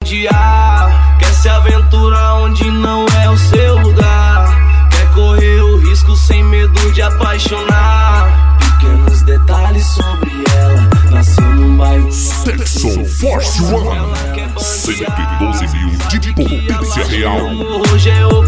judiar, quer se aventurar onde não é o seu lugar, quer correr o risco sem medo de apaixonar. Pequenos detalhes sobre ela, nasceu num bairro Sexo Force One, 112 mil de potência real. Hoje é